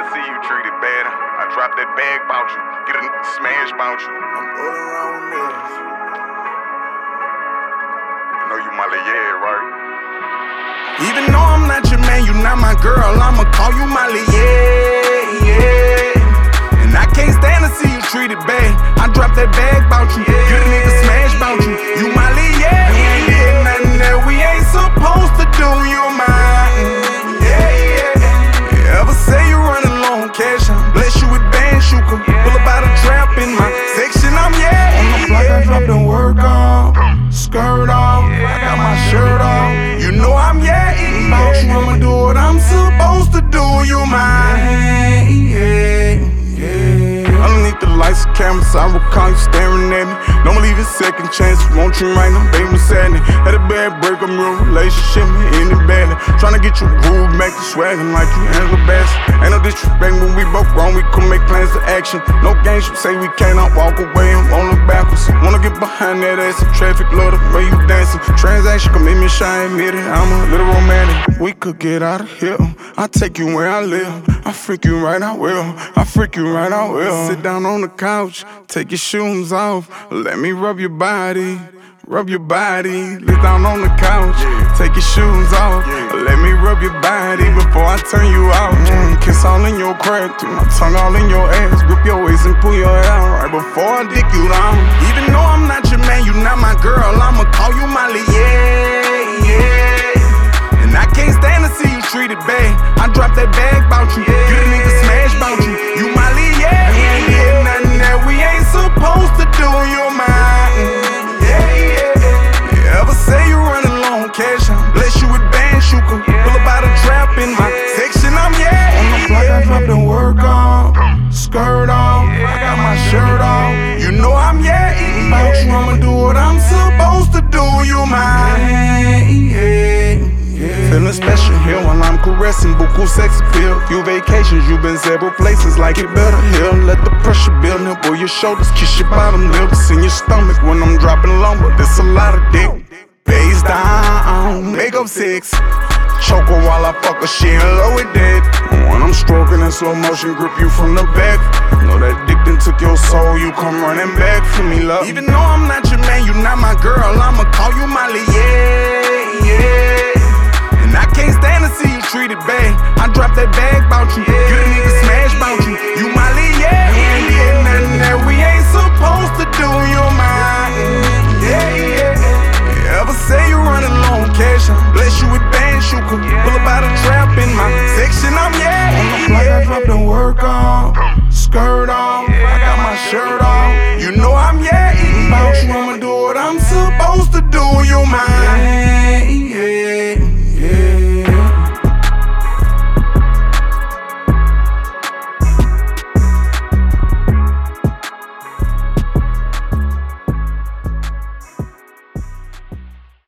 see you treated bad. I drop that bag bout you, get a smash bout you. I'm all around this. You know you Molly, yeah, right? Even though I'm not your man, you not my girl, I'ma call you Molly, yeah, yeah. And I can't stand to see you treated bad. I drop that bag bout you, get a nigga smash bout you. You Molly, yeah, we ain't did nothing that we ain't supposed to do. You mine, yeah, yeah. Ever say you running low on cash? I bless you with bands, you can pull up out a trap in my section. I'm yeah. On the block, I drop the work off, skirt off, I got my shirt off. You know I'm yeah, eating about you. I'ma do what I'm supposed to do. You mine, yeah, yeah. Underneath the lights and cameras, I recall you staring at me. Don't believe in second chances, won't you right now, baby, sadness. Had a bad break, I'm real relationship, in it badly. Tryna get you groove, make you swaggin' like you Angela Bassett. Ain't no disrespect when we both wrong, we could make plans to action. No games, you say we cannot walk away and won't look backwards. Wanna get behind that ass in traffic, love the way you dancing. Transaction, come make me shine, admit it, I'm a little romantic. We could get out of here, I'll take you where I live. I freak you right, I will, I freak you right, I will. Sit down on the couch, take your shoes off, let me rub your body. Rub your body, lay down on the couch, take your shoes off, let me rub your body before I turn you out. Kiss all in your crack, through my tongue all in your ass, grip your waist and pull your hair right before I dick you down. Even though I'm not your man, you not my girl, I'ma call you Molly, yeah, yeah. And I can't stand to see you treated bad. I drop that bag bout you, get a nigga smash bout you. You Molly, yeah, we ain't did nothing that we ain't supposed to do. You mine. Ever say you running low on cash? I bless you with bands, you can pull up out a trap in my section. I'm yeah. On the block, I drop the work off, skirt off, I got my shirt off. You know I'm yeah, eating about you. I'ma do what I'm supposed to do. You mine, yeah, yeah. Feeling special here while I'm caressing, buku sex appeal. Few vacations, you been several places, like it better here. Let the pressure build, nibble your shoulders, kiss your bottom lips in your stomach when I'm dropping lumber. This a lot of dick. Face down, make up six. Choke her while I fuck her, she ain't low with that. When I'm stroking in slow motion, grip you from the back. Know that dick done took your soul, you come running back for me, love. Even though I'm not your man, you not my girl, I'ma call you Molly, yeah, yeah. And I can't stand to see you treated bad. I drop that bag bout you, get a nigga smash bout you. You Molly, yeah, we ain't did nothing that we ain't supposed to do. You mine, yeah, yeah. Ever say you running low on cash? I bless you with bands, you can pull up out a trap in my section. I'm yeah. On the block, I drop the work off, skirt off,